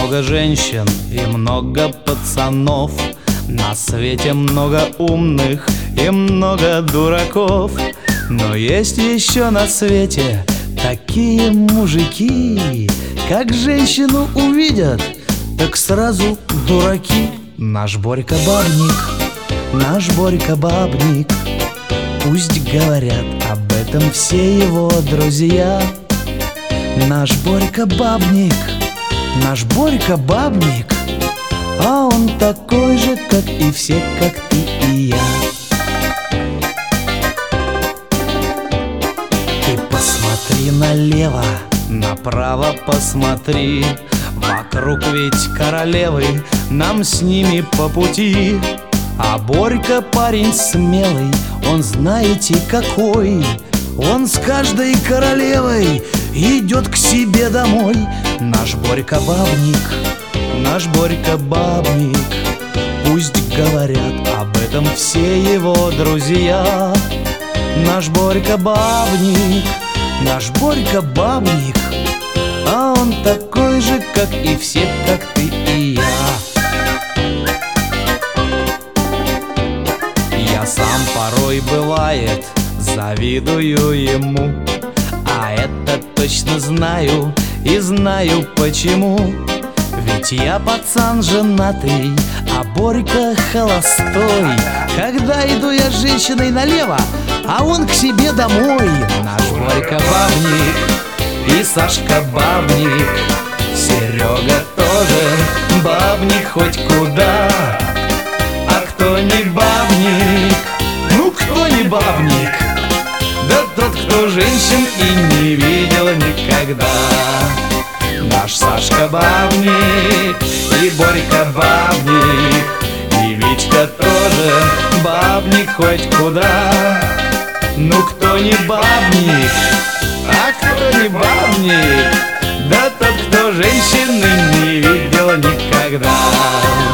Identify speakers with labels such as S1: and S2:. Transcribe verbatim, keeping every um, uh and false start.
S1: много женщин и много пацанов. На свете много умных и много дураков. Но есть еще на свете такие мужики, как женщину увидят, так сразу дураки. Наш Борька бабник, наш Борька бабник, пусть говорят об этом все его друзья. Наш Борька бабник, наш Борька бабник, а он такой же, как и все, как ты и я. Ты посмотри налево, направо посмотри, вокруг ведь королевы, нам с ними по пути. А Борька парень смелый, он знаете какой, он с каждой королевой идет к себе домой. Наш Борька бабник, наш Борька бабник, пусть говорят об этом все его друзья. Наш Борька бабник, наш Борька бабник, а он такой же, как и все, как ты и я. Я сам порой, бывает, завидую ему, а это точно знаю и знаю почему. Ведь я пацан женатый, а Борька холостой. Когда иду я с женщиной налево, а он к себе домой. Наш Борька бабник и Сашка бабник, Серега тоже бабник хоть куда. А кто не бабник? Ну кто не бабник? Да тот, кто женщин и не видел никогда. Наш Сашка бабник и Борька бабник, и Витька тоже бабник хоть куда. Ну кто не бабник? А кто не бабник? Да тот, кто женщины не видел никогда.